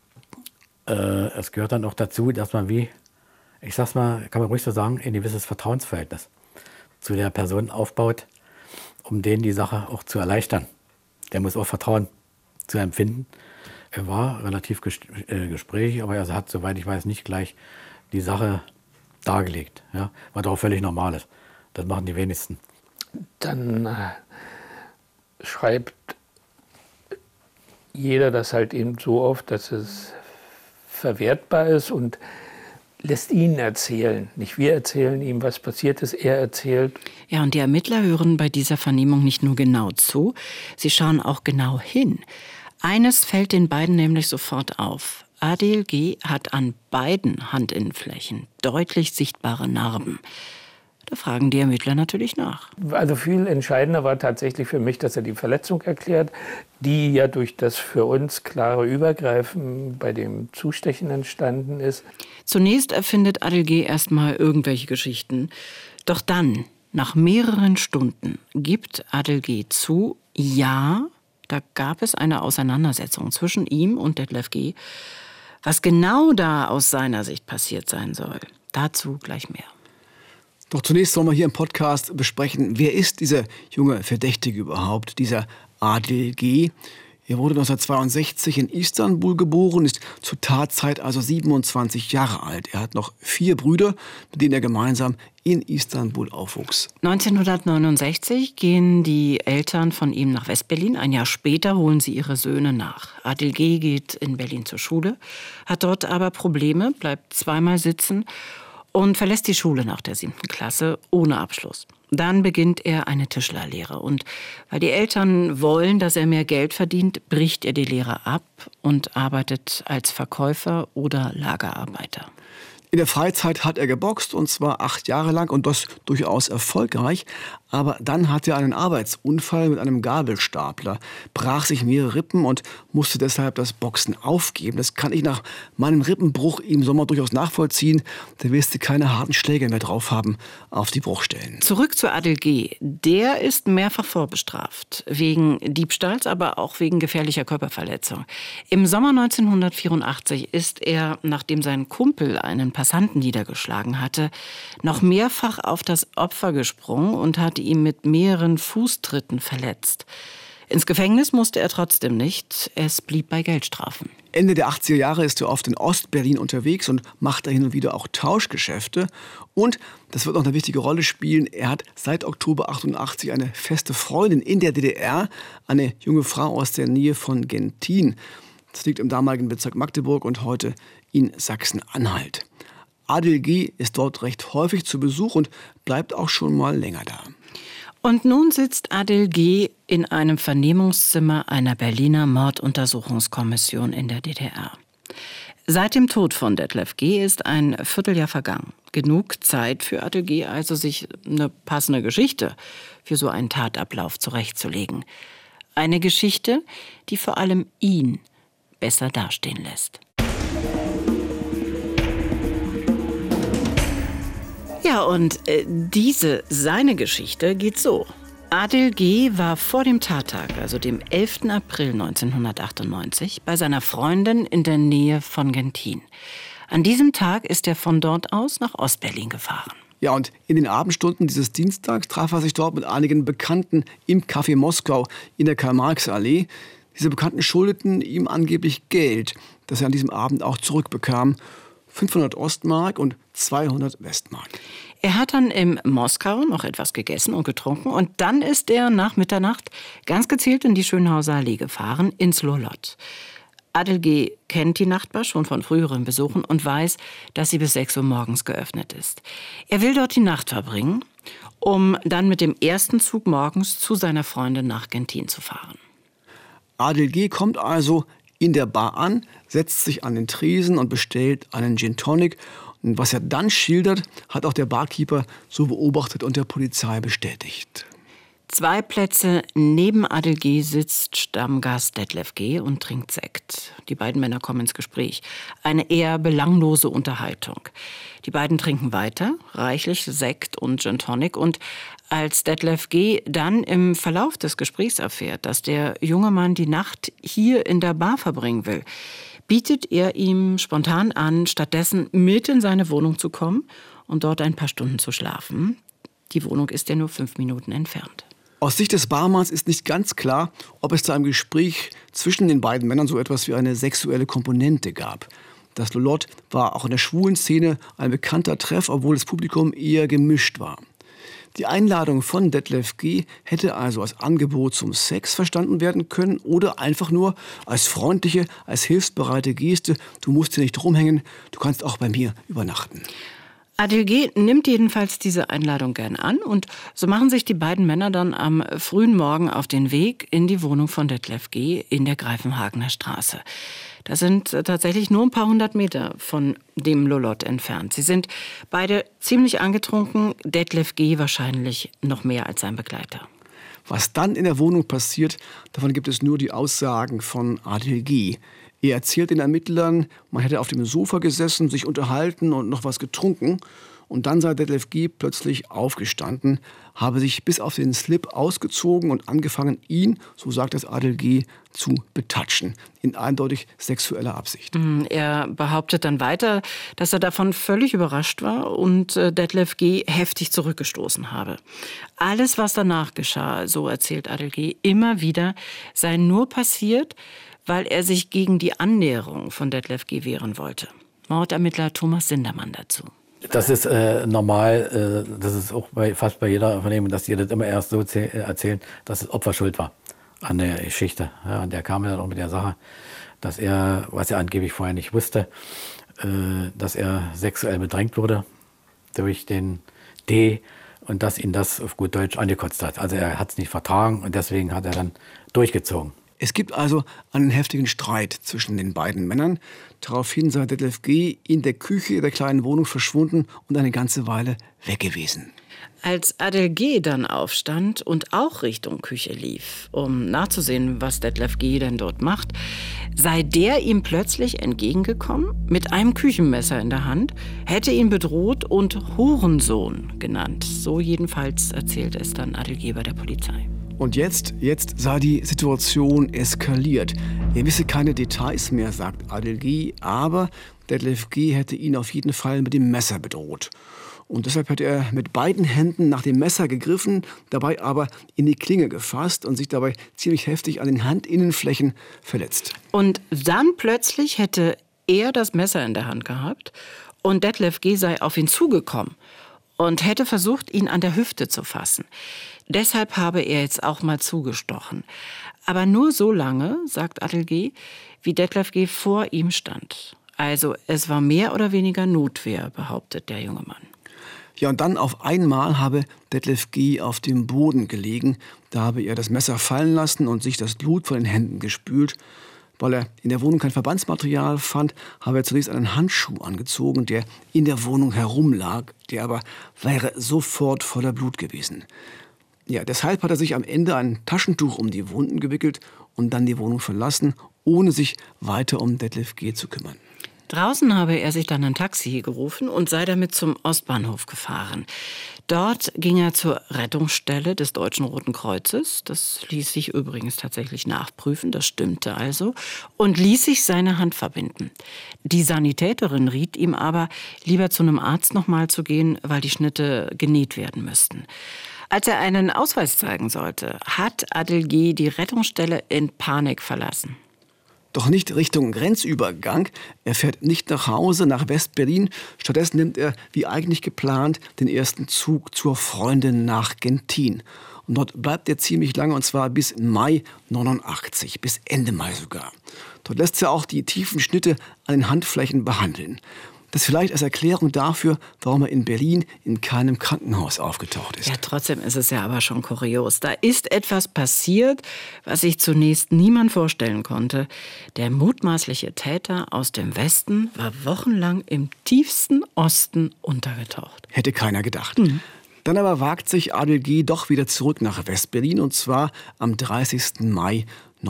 Speaker 4: es gehört dann auch dazu, dass man ich sag's mal, kann man ruhig so sagen, ein gewisses Vertrauensverhältnis zu der Person aufbaut, um denen die Sache auch zu erleichtern. Der muss auch Vertrauen zu empfinden. Er war relativ gesprächig, aber er hat, soweit ich weiß, nicht gleich die Sache dargelegt, ja, was doch völlig normal ist. Das machen die wenigsten.
Speaker 5: Dann schreibt jeder das halt eben so auf, dass es verwertbar ist und lässt ihn erzählen. Nicht wir erzählen ihm, was passiert ist, er erzählt.
Speaker 1: Ja, und die Ermittler hören bei dieser Vernehmung nicht nur genau zu, sie schauen auch genau hin. Eines fällt den beiden nämlich sofort auf. ADLG hat an beiden Handinnenflächen deutlich sichtbare Narben. Da fragen die Ermittler natürlich nach.
Speaker 5: Also viel entscheidender war tatsächlich für mich, dass er die Verletzung erklärt, die ja durch das für uns klare Übergreifen bei dem Zustechen entstanden ist.
Speaker 1: Zunächst erfindet Adel G. erstmal irgendwelche Geschichten. Doch dann, nach mehreren Stunden, gibt Adel G. zu, ja, da gab es eine Auseinandersetzung zwischen ihm und Detlef G. Was genau da aus seiner Sicht passiert sein soll, dazu gleich mehr.
Speaker 3: Doch zunächst wollen wir hier im Podcast besprechen, wer ist dieser junge Verdächtige überhaupt, dieser Adel G. Er wurde 1962 in Istanbul geboren, ist zur Tatzeit also 27 Jahre alt. Er hat noch 4 Brüder, mit denen er gemeinsam in Istanbul aufwuchs.
Speaker 1: 1969 gehen die Eltern von ihm nach Westberlin. Ein Jahr später holen sie ihre Söhne nach. Adel G. geht in Berlin zur Schule, hat dort aber Probleme, bleibt zweimal sitzen und verlässt die Schule nach der 7. Klasse ohne Abschluss. Dann beginnt er eine Tischlerlehre. Und weil die Eltern wollen, dass er mehr Geld verdient, bricht er die Lehre ab und arbeitet als Verkäufer oder Lagerarbeiter.
Speaker 3: In der Freizeit hat er geboxt, und zwar 8 Jahre lang, und das durchaus erfolgreich. Aber dann hatte er einen Arbeitsunfall mit einem Gabelstapler, brach sich mehrere Rippen und musste deshalb das Boxen aufgeben. Das kann ich nach meinem Rippenbruch im Sommer durchaus nachvollziehen. Da wirst du keine harten Schläge mehr drauf haben auf die Bruchstellen.
Speaker 1: Zurück zu Adel G. Der ist mehrfach vorbestraft. Wegen Diebstahls, aber auch wegen gefährlicher Körperverletzung. Im Sommer 1984 ist er, nachdem sein Kumpel einen Passanten niedergeschlagen hatte, noch mehrfach auf das Opfer gesprungen und hatte ihn mit mehreren Fußtritten verletzt. Ins Gefängnis musste er trotzdem nicht. Es blieb bei Geldstrafen.
Speaker 3: Ende der 80er Jahre ist er oft in Ostberlin unterwegs und macht da hin und wieder auch Tauschgeschäfte. Und, das wird noch eine wichtige Rolle spielen, er hat seit Oktober 88 eine feste Freundin in der DDR, eine junge Frau aus der Nähe von Genthin. Das liegt im damaligen Bezirk Magdeburg und heute in Sachsen-Anhalt. Adel G. ist dort recht häufig zu Besuch und bleibt auch schon mal länger da.
Speaker 1: Und nun sitzt Adel G. in einem Vernehmungszimmer einer Berliner Morduntersuchungskommission in der DDR. Seit dem Tod von Detlef G. ist ein Vierteljahr vergangen. Genug Zeit für Adel G., also sich eine passende Geschichte für so einen Tatablauf zurechtzulegen. Eine Geschichte, die vor allem ihn besser dastehen lässt. Ja, und seine Geschichte geht so. Adel G. war vor dem Tattag, also dem 11. April 1998, bei seiner Freundin in der Nähe von Genthin. An diesem Tag ist er von dort aus nach Ostberlin gefahren.
Speaker 3: Ja, und in den Abendstunden dieses Dienstags traf er sich dort mit einigen Bekannten im Café Moskau in der Karl-Marx-Allee. Diese Bekannten schuldeten ihm angeblich Geld, das er an diesem Abend auch zurückbekam. 500 Ostmark und 200 Westmark.
Speaker 1: Er hat dann in Moskau noch etwas gegessen und getrunken und dann ist er nach Mitternacht ganz gezielt in die Schönhauser Allee gefahren, ins Lolott. Adel G. kennt die Nachtbar schon von früheren Besuchen und weiß, dass sie bis 6 Uhr morgens geöffnet ist. Er will dort die Nacht verbringen, um dann mit dem ersten Zug morgens zu seiner Freundin nach Genthin zu fahren.
Speaker 3: Adel G. kommt also in der Bar an, setzt sich an den Tresen und bestellt einen Gin Tonic. Und was er dann schildert, hat auch der Barkeeper so beobachtet und der Polizei bestätigt.
Speaker 1: 2 Plätze neben Adel G. sitzt Stammgast Detlef G. und trinkt Sekt. Die beiden Männer kommen ins Gespräch. Eine eher belanglose Unterhaltung. Die beiden trinken weiter, reichlich Sekt und Gin Tonic. Und als Detlef G. dann im Verlauf des Gesprächs erfährt, dass der junge Mann die Nacht hier in der Bar verbringen will, bietet er ihm spontan an, stattdessen mit in seine Wohnung zu kommen und dort ein paar Stunden zu schlafen. Die Wohnung ist ja nur 5 Minuten entfernt.
Speaker 3: Aus Sicht des Barmanns ist nicht ganz klar, ob es zu einem Gespräch zwischen den beiden Männern so etwas wie eine sexuelle Komponente gab. Das Lolott war auch in der schwulen Szene ein bekannter Treff, obwohl das Publikum eher gemischt war. Die Einladung von Detlef G. hätte also als Angebot zum Sex verstanden werden können oder einfach nur als freundliche, als hilfsbereite Geste. Du musst hier nicht rumhängen, du kannst auch bei mir übernachten.
Speaker 1: Adel G. nimmt jedenfalls diese Einladung gern an und so machen sich die beiden Männer dann am frühen Morgen auf den Weg in die Wohnung von Detlef G. in der Greifenhagener Straße. Das sind tatsächlich nur ein paar 100 Meter von dem Lolott entfernt. Sie sind beide ziemlich angetrunken, Detlef G. wahrscheinlich noch mehr als sein Begleiter.
Speaker 3: Was dann in der Wohnung passiert, davon gibt es nur die Aussagen von Adel G. Er erzählt den Ermittlern, man hätte auf dem Sofa gesessen, sich unterhalten und noch was getrunken. Und dann sei Detlef G. plötzlich aufgestanden, habe sich bis auf den Slip ausgezogen und angefangen, ihn, so sagt es Adel G., zu betatschen, in eindeutig sexueller Absicht.
Speaker 1: Er behauptet dann weiter, dass er davon völlig überrascht war und Detlef G. heftig zurückgestoßen habe. Alles, was danach geschah, so erzählt Adel G., immer wieder, sei nur passiert, weil er sich gegen die Annäherung von Detlef G. wehren wollte. Mordermittler Thomas Sindermann dazu.
Speaker 4: Das ist normal, das ist auch fast bei jeder Vernehmung, dass die das immer erst so erzählen, dass das Opfer schuld war an der Geschichte. Ja, und der kam dann auch mit der Sache, dass er, was er angeblich vorher nicht wusste, dass er sexuell bedrängt wurde durch den D. und dass ihn das auf gut Deutsch angekotzt hat. Also er hat es nicht vertragen und deswegen hat er dann durchgezogen.
Speaker 3: Es gibt also einen heftigen Streit zwischen den beiden Männern. Daraufhin sei Detlef G. in der Küche der kleinen Wohnung verschwunden und eine ganze Weile weg gewesen.
Speaker 1: Als Adel G. dann aufstand und auch Richtung Küche lief, um nachzusehen, was Detlef G. denn dort macht, sei der ihm plötzlich entgegengekommen, mit einem Küchenmesser in der Hand, hätte ihn bedroht und Hurensohn genannt. So jedenfalls erzählt es dann Adel G. bei der Polizei.
Speaker 3: Und jetzt sei die Situation eskaliert. Er wisse keine Details mehr, sagt Adel G., aber Detlef G. hätte ihn auf jeden Fall mit dem Messer bedroht. Und deshalb hat er mit beiden Händen nach dem Messer gegriffen, dabei aber in die Klinge gefasst und sich dabei ziemlich heftig an den Handinnenflächen verletzt.
Speaker 1: Und dann plötzlich hätte er das Messer in der Hand gehabt und Detlef G. sei auf ihn zugekommen und hätte versucht, ihn an der Hüfte zu fassen. Deshalb habe er jetzt auch mal zugestochen. Aber nur so lange, sagt Adel G., wie Detlef G. vor ihm stand. Also es war mehr oder weniger Notwehr, behauptet der junge Mann.
Speaker 3: Ja, und dann auf einmal habe Detlef G. auf dem Boden gelegen. Da habe er das Messer fallen lassen und sich das Blut von den Händen gespült. Weil er in der Wohnung kein Verbandsmaterial fand, habe er zunächst einen Handschuh angezogen, der in der Wohnung herumlag. Der aber wäre sofort voller Blut gewesen. Ja, deshalb hat er sich am Ende ein Taschentuch um die Wunden gewickelt und dann die Wohnung verlassen, ohne sich weiter um Detlef G. zu kümmern.
Speaker 1: Draußen habe er sich dann ein Taxi gerufen und sei damit zum Ostbahnhof gefahren. Dort ging er zur Rettungsstelle des Deutschen Roten Kreuzes. Das ließ sich übrigens tatsächlich nachprüfen, das stimmte also, und ließ sich seine Hand verbinden. Die Sanitäterin riet ihm aber, lieber zu einem Arzt noch mal zu gehen, weil die Schnitte genäht werden müssten. Als er einen Ausweis zeigen sollte, hat Adel G. die Rettungsstelle in Panik verlassen.
Speaker 3: Doch nicht Richtung Grenzübergang. Er fährt nicht nach Hause, nach West-Berlin. Stattdessen nimmt er, wie eigentlich geplant, den ersten Zug zur Freundin nach Gentin. Und dort bleibt er ziemlich lange, und zwar bis Mai 89, bis Ende Mai sogar. Dort lässt er auch die tiefen Schnitte an den Handflächen behandeln. Das vielleicht als Erklärung dafür, warum er in Berlin in keinem Krankenhaus aufgetaucht ist.
Speaker 1: Ja, trotzdem ist es ja aber schon kurios. Da ist etwas passiert, was sich zunächst niemand vorstellen konnte. Der mutmaßliche Täter aus dem Westen war wochenlang im tiefsten Osten untergetaucht.
Speaker 3: Hätte keiner gedacht. Dann aber wagt sich Adel G. doch wieder zurück nach West-Berlin, und zwar am 30. Mai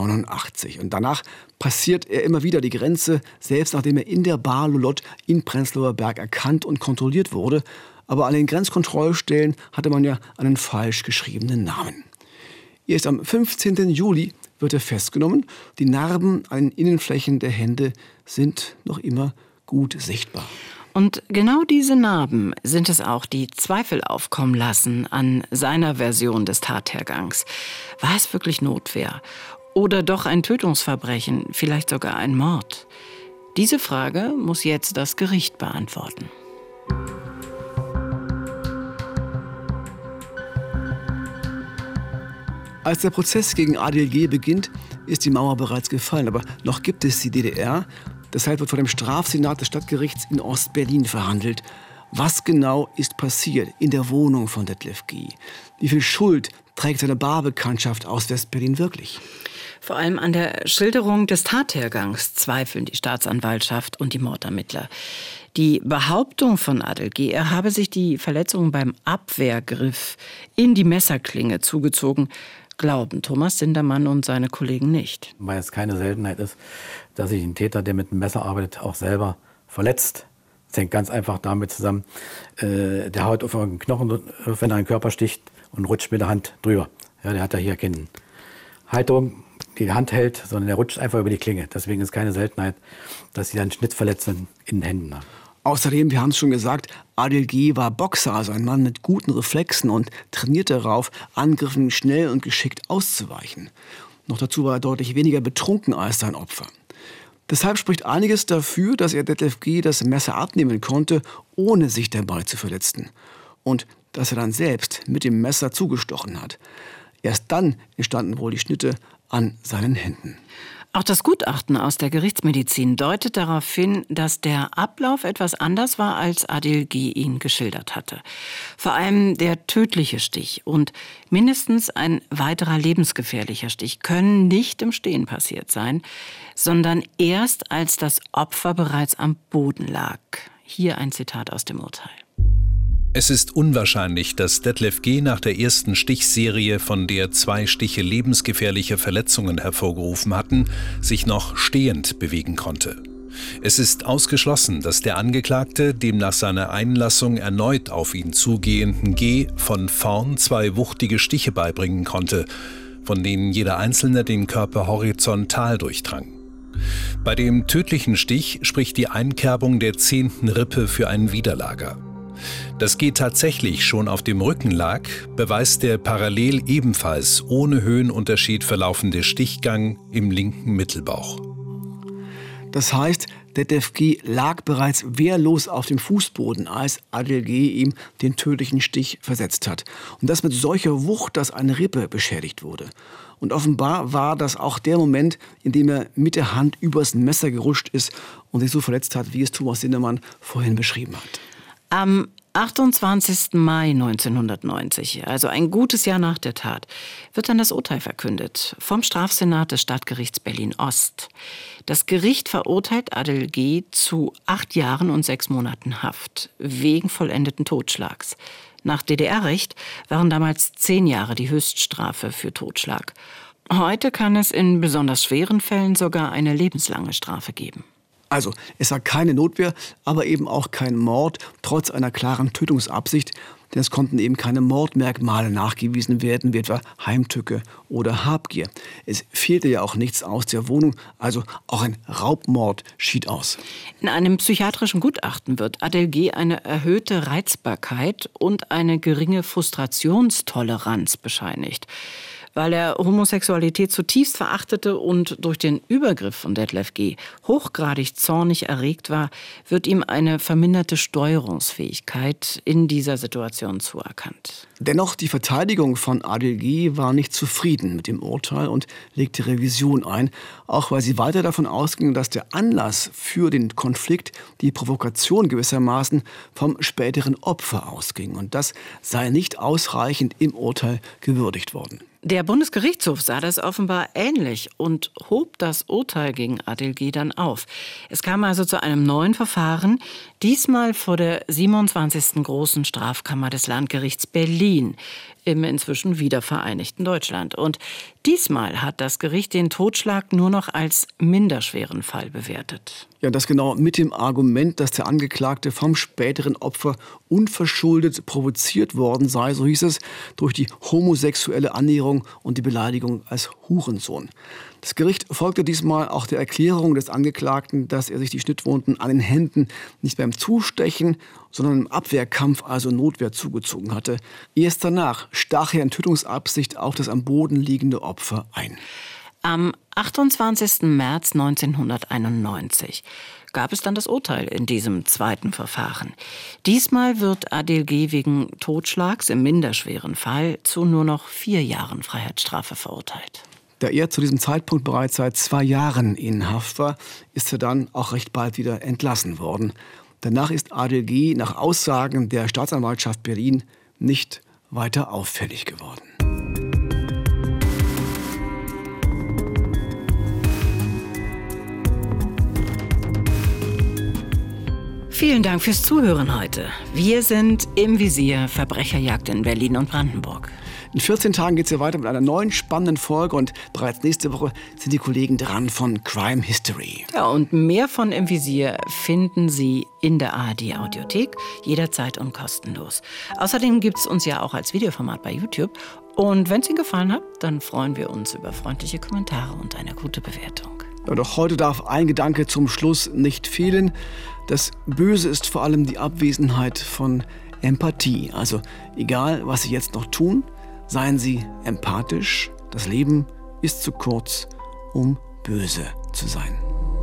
Speaker 3: 89. Und danach passiert er immer wieder die Grenze, selbst nachdem er in der Bar Lolott in Prenzlauer Berg erkannt und kontrolliert wurde. Aber an den Grenzkontrollstellen hatte man ja einen falsch geschriebenen Namen. Erst am 15. Juli wird er festgenommen. Die Narben an den Innenflächen der Hände sind noch immer gut sichtbar.
Speaker 1: Und genau diese Narben sind es auch, die Zweifel aufkommen lassen an seiner Version des Tathergangs. War es wirklich Notwehr? Oder doch ein Tötungsverbrechen, vielleicht sogar ein Mord? Diese Frage muss jetzt das Gericht beantworten.
Speaker 3: Als der Prozess gegen Adel G. beginnt, ist die Mauer bereits gefallen. Aber noch gibt es die DDR. Deshalb wird vor dem Strafsenat des Stadtgerichts in Ost-Berlin verhandelt. Was genau ist passiert in der Wohnung von Detlef G.? Wie viel Schuld trägt seine Barbekanntschaft aus West-Berlin wirklich?
Speaker 1: Vor allem an der Schilderung des Tathergangs zweifeln die Staatsanwaltschaft und die Mordermittler. Die Behauptung von Adel G., er habe sich die Verletzungen beim Abwehrgriff in die Messerklinge zugezogen, glauben Thomas Sindermann und seine Kollegen nicht.
Speaker 4: Weil es keine Seltenheit ist, dass sich ein Täter, der mit einem Messer arbeitet, auch selber verletzt. Das hängt ganz einfach damit zusammen, der haut auf einen Knochen, wenn er einen Körper sticht und rutscht mit der Hand drüber. Ja, der hat da hier keine Halterung, die Hand hält, sondern der rutscht einfach über die Klinge. Deswegen ist keine Seltenheit, dass sie dann Schnittverletzungen in den Händen haben.
Speaker 3: Außerdem, wir haben es schon gesagt, Adel G. war Boxer, also ein Mann mit guten Reflexen und trainiert darauf, Angriffen schnell und geschickt auszuweichen. Noch dazu war er deutlich weniger betrunken als sein Opfer. Deshalb spricht einiges dafür, dass er Detlef G. das Messer abnehmen konnte, ohne sich dabei zu verletzen. Und dass er dann selbst mit dem Messer zugestochen hat. Erst dann entstanden wohl die Schnitte an seinen Händen.
Speaker 1: Auch das Gutachten aus der Gerichtsmedizin deutet darauf hin, dass der Ablauf etwas anders war, als Adel G. ihn geschildert hatte. Vor allem der tödliche Stich und mindestens ein weiterer lebensgefährlicher Stich können nicht im Stehen passiert sein, sondern erst als das Opfer bereits am Boden lag. Hier ein Zitat aus dem Urteil.
Speaker 2: Es ist unwahrscheinlich, dass Detlef G. nach der ersten Stichserie, von der 2 Stiche lebensgefährliche Verletzungen hervorgerufen hatten, sich noch stehend bewegen konnte. Es ist ausgeschlossen, dass der Angeklagte dem nach seiner Einlassung erneut auf ihn zugehenden G. von vorn 2 wuchtige Stiche beibringen konnte, von denen jeder einzelne den Körper horizontal durchdrang. Bei dem tödlichen Stich spricht die Einkerbung der 10. Rippe für ein Widerlager. Dass G. tatsächlich schon auf dem Rücken lag, beweist der parallel ebenfalls ohne Höhenunterschied verlaufende Stichgang im linken Mittelbauch.
Speaker 3: Das heißt, Detlef G. lag bereits wehrlos auf dem Fußboden, als Adel G. ihm den tödlichen Stich versetzt hat. Und das mit solcher Wucht, dass eine Rippe beschädigt wurde. Und offenbar war das auch der Moment, in dem er mit der Hand übers Messer gerutscht ist und sich so verletzt hat, wie es Thomas Sindermann vorhin beschrieben hat.
Speaker 1: Am 28. Mai 1990, also ein gutes Jahr nach der Tat, wird dann das Urteil verkündet vom Strafsenat des Stadtgerichts Berlin-Ost. Das Gericht verurteilt Adel G. zu 8 Jahren und 6 Monaten Haft wegen vollendeten Totschlags. Nach DDR-Recht waren damals 10 Jahre die Höchststrafe für Totschlag. Heute kann es in besonders schweren Fällen sogar eine lebenslange Strafe geben.
Speaker 3: Also, es war keine Notwehr, aber eben auch kein Mord, trotz einer klaren Tötungsabsicht. Denn es konnten eben keine Mordmerkmale nachgewiesen werden, wie etwa Heimtücke oder Habgier. Es fehlte ja auch nichts aus der Wohnung, also auch ein Raubmord schied aus.
Speaker 1: In einem psychiatrischen Gutachten wird Adel G. eine erhöhte Reizbarkeit und eine geringe Frustrationstoleranz bescheinigt. Weil er Homosexualität zutiefst verachtete und durch den Übergriff von Detlef G. hochgradig zornig erregt war, wird ihm eine verminderte Steuerungsfähigkeit in dieser Situation zuerkannt.
Speaker 3: Dennoch, die Verteidigung von Adel G. war nicht zufrieden mit dem Urteil und legte Revision ein, auch weil sie weiter davon ausging, dass der Anlass für den Konflikt, die Provokation gewissermaßen, vom späteren Opfer ausging. Und das sei nicht ausreichend im Urteil gewürdigt worden.
Speaker 1: Der Bundesgerichtshof sah das offenbar ähnlich und hob das Urteil gegen Adel G. dann auf. Es kam also zu einem neuen Verfahren, diesmal vor der 27. Großen Strafkammer des Landgerichts Berlin im inzwischen wiedervereinigten Deutschland. Und diesmal hat das Gericht den Totschlag nur noch als minderschweren Fall bewertet.
Speaker 3: Ja, das genau mit dem Argument, dass der Angeklagte vom späteren Opfer unverschuldet provoziert worden sei, so hieß es, durch die homosexuelle Annäherung und die Beleidigung als Hurensohn. Das Gericht folgte diesmal auch der Erklärung des Angeklagten, dass er sich die Schnittwunden an den Händen nicht beim Zustechen, sondern im Abwehrkampf, also Notwehr, zugezogen hatte. Erst danach stach er in Tötungsabsicht auf das am Boden liegende Opfer ein.
Speaker 1: Am 28. März 1991 gab es dann das Urteil in diesem zweiten Verfahren. Diesmal wird Adel G. wegen Totschlags im minderschweren Fall zu nur noch 4 Jahren Freiheitsstrafe verurteilt.
Speaker 3: Da er zu diesem Zeitpunkt bereits seit 2 Jahren in Haft war, ist er dann auch recht bald wieder entlassen worden. Danach ist Adel G. nach Aussagen der Staatsanwaltschaft Berlin nicht weiter auffällig geworden.
Speaker 1: Vielen Dank fürs Zuhören heute. Wir sind im Visier Verbrecherjagd in Berlin und Brandenburg.
Speaker 3: In 14 Tagen geht es ja weiter mit einer neuen spannenden Folge und bereits nächste Woche sind die Kollegen dran von Crime History.
Speaker 1: Ja, und mehr von Im Visier finden Sie in der ARD-Audiothek, jederzeit und kostenlos. Außerdem gibt es uns ja auch als Videoformat bei YouTube. Und wenn es Ihnen gefallen hat, dann freuen wir uns über freundliche Kommentare und eine gute Bewertung.
Speaker 3: Ja, doch heute darf ein Gedanke zum Schluss nicht fehlen. Das Böse ist vor allem die Abwesenheit von Empathie. Also egal, was Sie jetzt noch tun, seien Sie empathisch. Das Leben ist zu kurz, um böse zu sein.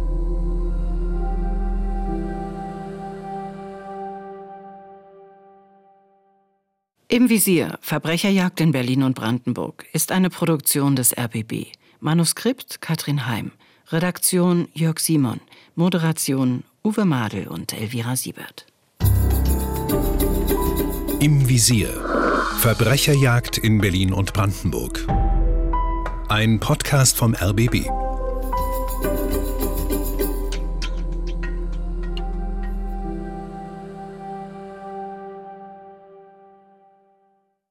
Speaker 1: Im Visier Verbrecherjagd in Berlin und Brandenburg ist eine Produktion des RBB. Manuskript Katrin Heim. Redaktion Jörg Simon. Moderation Uwe Madel und Elvira Siebert.
Speaker 2: Im Visier. Verbrecherjagd in Berlin und Brandenburg. Ein Podcast vom RBB.